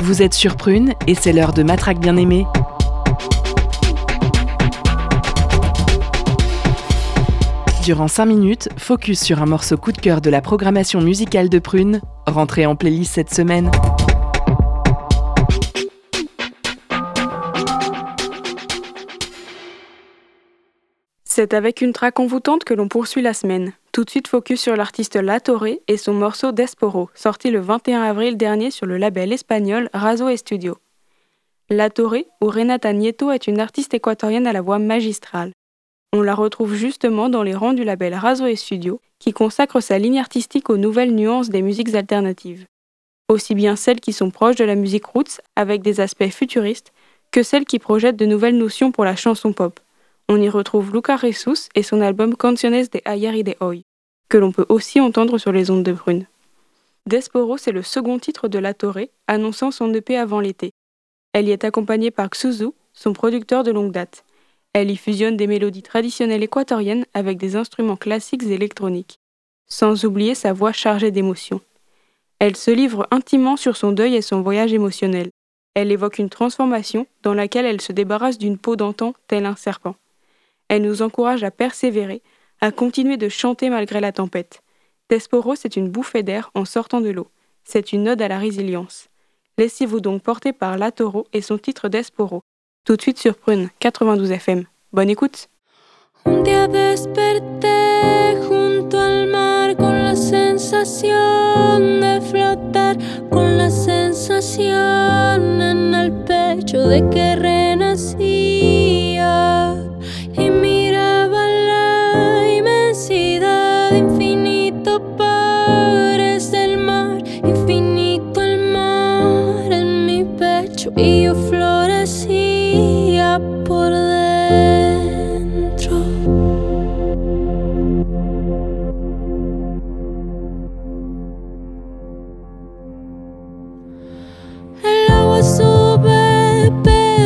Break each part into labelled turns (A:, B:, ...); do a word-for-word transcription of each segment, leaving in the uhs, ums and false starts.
A: Vous êtes sur Prune et c'est l'heure de Matraque bien-aimée. Durant cinq minutes, focus sur un morceau coup de cœur de la programmation musicale de Prune, rentré en playlist cette semaine.
B: C'est avec une track envoûtante que l'on poursuit la semaine. Tout de suite focus sur l'artiste La Torre et son morceau Desporo, sorti le vingt et un avril dernier sur le label espagnol Razo Studio. La Torre, ou Renata Nieto, est une artiste équatorienne à la voix magistrale. On la retrouve justement dans les rangs du label Razo Studio, qui consacre sa ligne artistique aux nouvelles nuances des musiques alternatives. Aussi bien celles qui sont proches de la musique roots, avec des aspects futuristes, que celles qui projettent de nouvelles notions pour la chanson pop. On y retrouve Lucas Jesus et son album Canciones de Ayer y de Hoy, que l'on peut aussi entendre sur les ondes de Prune. Desporo, c'est le second titre de La Torre, annonçant son E P avant l'été. Elle y est accompagnée par Xuzu, son producteur de longue date. Elle y fusionne des mélodies traditionnelles équatoriennes avec des instruments classiques et électroniques, sans oublier sa voix chargée d'émotions. Elle se livre intimement sur son deuil et son voyage émotionnel. Elle évoque une transformation dans laquelle elle se débarrasse d'une peau d'antan tel un serpent. Elle nous encourage à persévérer, à continuer de chanter malgré la tempête. Desporo, c'est une bouffée d'air en sortant de l'eau. C'est une ode à la résilience. Laissez-vous donc porter par La Torre et son titre Desporo. Tout de suite sur Prune quatre-vingt-douze F M. Bonne écoute.
C: Un día desperté junto al mar con la sensación de flotar, con la sensación en el pecho de que renacía y miraba la inmensidad, infinito parece el mar, infinito el mar en mi pecho y yo florecía por dentro. El agua sube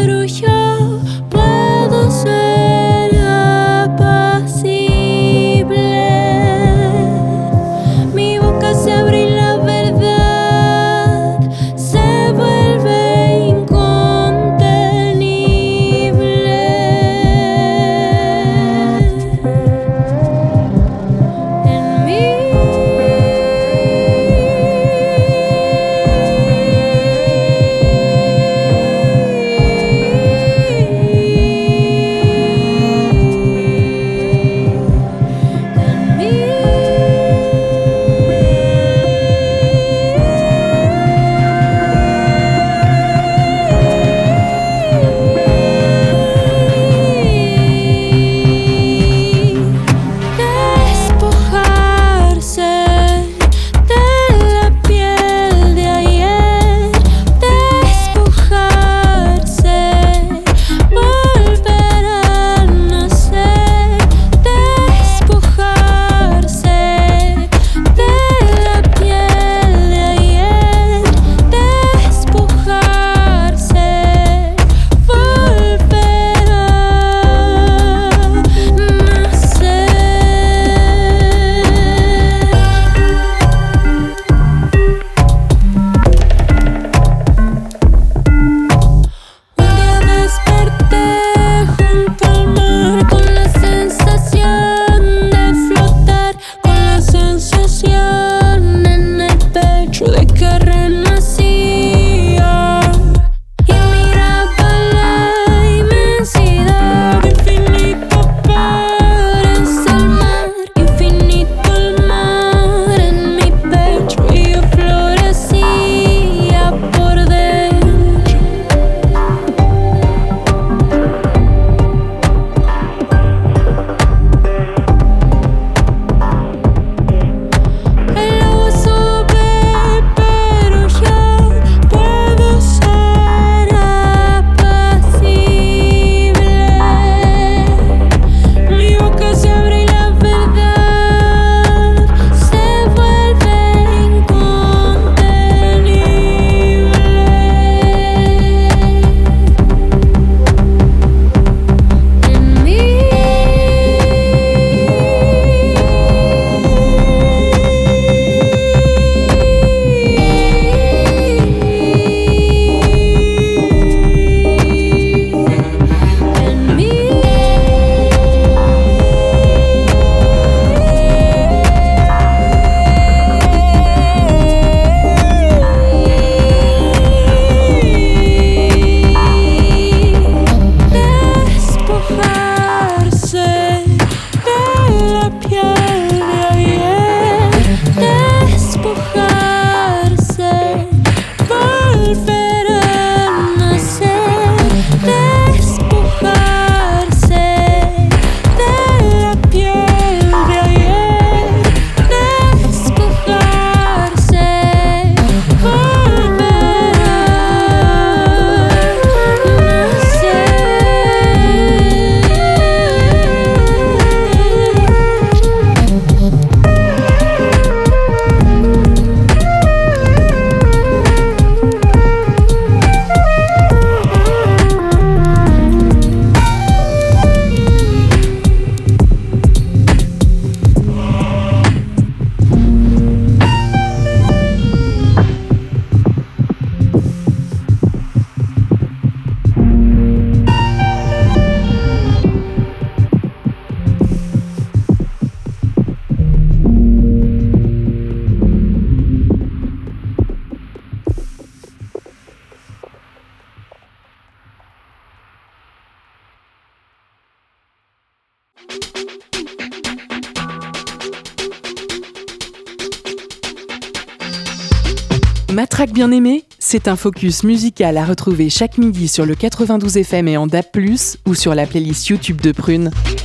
A: Matraque bien-aimée, c'est un focus musical à retrouver chaque midi sur le quatre-vingt-douze F M et en D A B plus, ou sur la playlist YouTube de Prune.